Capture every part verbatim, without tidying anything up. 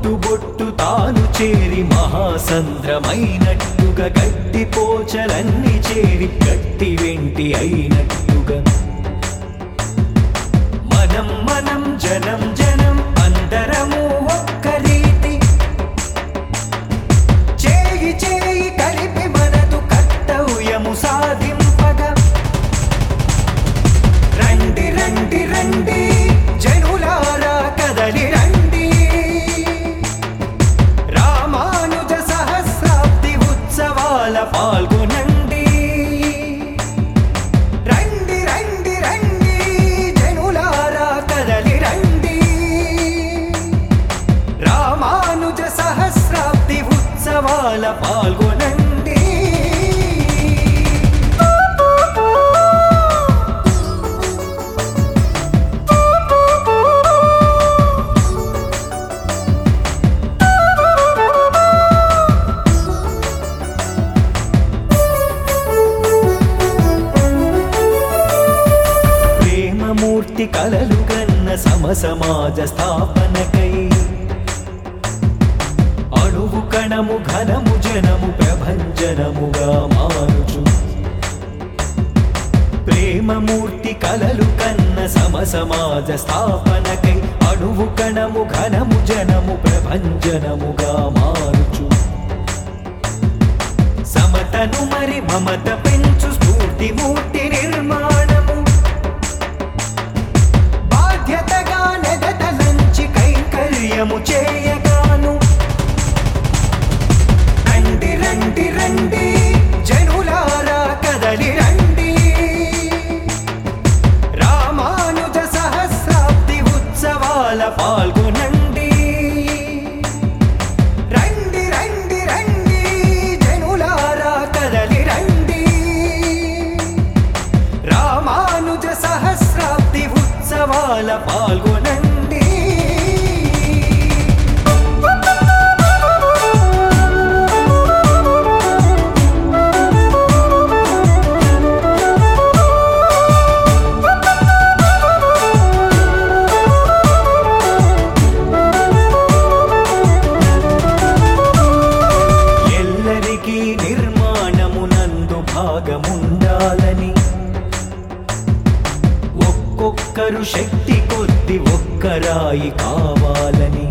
బొట్టు బొట్టు తాను చేరి మహాసంద్రమైనట్టుగా గట్టి పోచలన్నీ చేరి గట్టి వెంటి అయినట్టుగా మనం మనం జనం జనం అందరము ఒక్క రీతి చేయి చేయి కలిపి మనదు కర్తవ్యము సాధింపగా రండి రండి రండి జనులారా కదలి రండి రామానుజ సహస్రాబ్ది ఉత్సవాల పాల్గొనండి రండి రండి రండి జనులారా కదలి రండి రామానుజ సహస్రాబ్ది ఉత్సవాల పాల్గొనండి మూర్తి కలలు కన్న సమసమాజ స్థాపనకై అణువు కణము ఘనము జనము ప్రభంజనముగా మారుచు ప్రేమమూర్తి కలలు కన్న సమసమాజ స్థాపనకై అణువు కణము ఘనము జనము ప్రభంజనముగా మారుచు సమతను మరి మమత పెంచు స్ఫూర్తి మూర్తి నిర్మాణము బాధ్యతగా నెగతలంచి కైంకర్యము చేయగాను రండి రండి రండి జనులారా కదలి రండి రామానుజ సహస్రాబ్ది ఉత్సవాల పాల్గొనండి రండి రండి రండి జనులారా కదలి రండి రామానుజ సహస్రాబ్ది ఉత్సవాల పాల్గొనండి ఎల్లరికీ నిర్మాణమునందు భాగముండాలని ఒక్కొక్కరు శక్తి కొద్ది ఒక్కరాయి కావాలని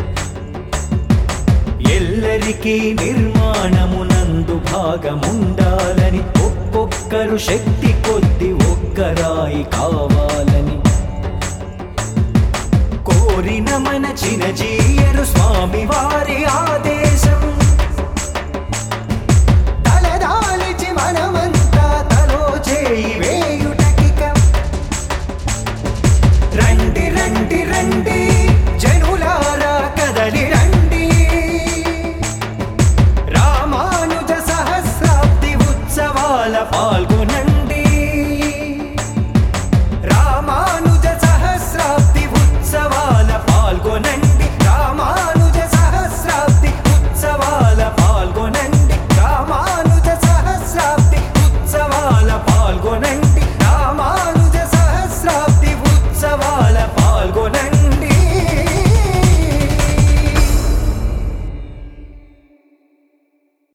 ఎల్లరికీ నిర్మాణమునందు భాగముండాలని ఒక్కొక్కరు శక్తి కొద్ది ఒక్కరాయి కావాలని కోరిన మన చినజీయరు స్వామివారు